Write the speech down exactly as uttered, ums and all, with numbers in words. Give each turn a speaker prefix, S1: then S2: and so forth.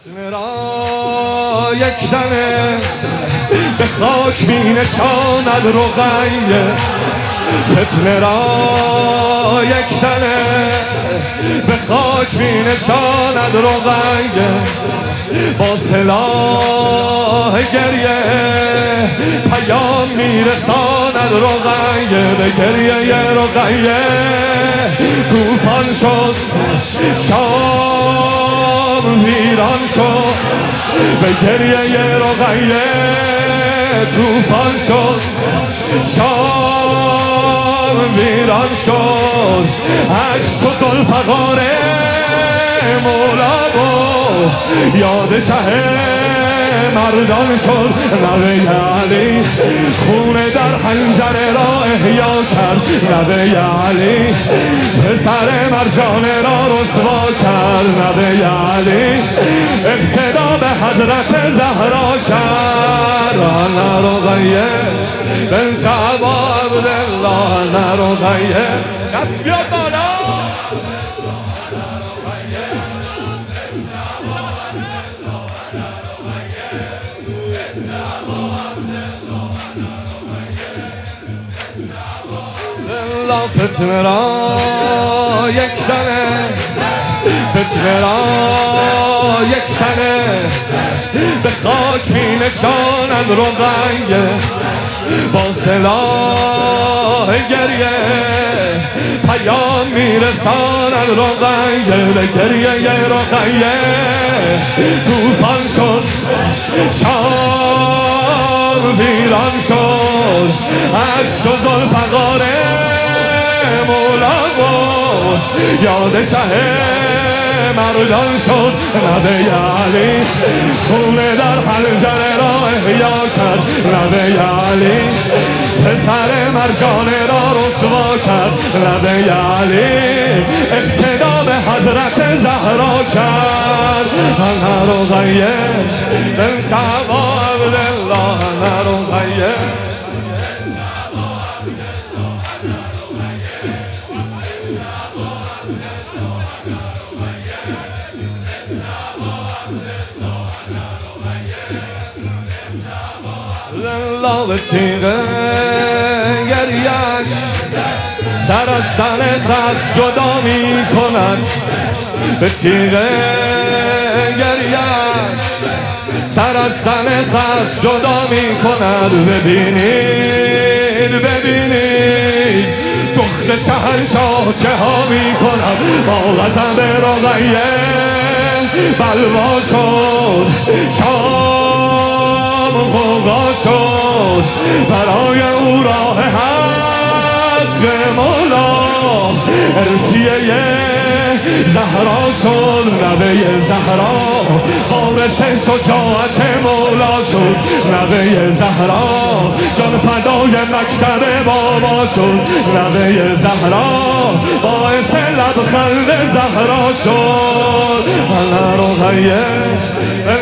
S1: فتنه را یک دمه به خاک می نشاند رقیه. فتنه را یک دمه به خاک می نشاند رقیه. با سلاح گریه پیام می رساند رقیه. به گریه رقیه توفان شد شام ویران شد. به گریه رقیه توفان شد شام ویران شد. عشق و ذوالفقار مولا بود یاد شه مردان شد. نوه علی خون در حنجره را احیا کرد. نوه علی پسر مرجانه را رسوا کرد. نوه علی اقتدا به حضرت زهرا کرد. انا رقیه بنت ابا عبدالله. انا رقیه دست بیاد بالا. لا فتنه را یک تنه فتنه را یک تنه به خاک می نشاند رقیه. با سلاح گریه پیام می رساند رقیه. به گریه رقیه توفان شد شام ویران شد. عشق و ذوالفقار مولا بود یاد شه مردان شد. نوه علی خون در حنجره را احیا کرد. نوه علی پسر مرجانه را رسوا کرد. نوه علی اقتدا به حضرت زهرا کرد. انا رقیه بنت ابا عبدالله. انا رقیه لا به تیغه گریش سر از تن خست جدا می کند. به تیغه گریش سر از تن خست جدا می کند. ببینید ببینید دخت شهنشاه چه ها می کند. با غضب رقیه بلوا شد شام غوغا شد. برای او راه حق مولا ارسیه زهرا شد. نوه زهرا وارث شجاعت مولا شد. نوه زهرا جان فدای مکتب بابا شد. نوه زهرا باعث لبخند زهرا شد. انا رقیه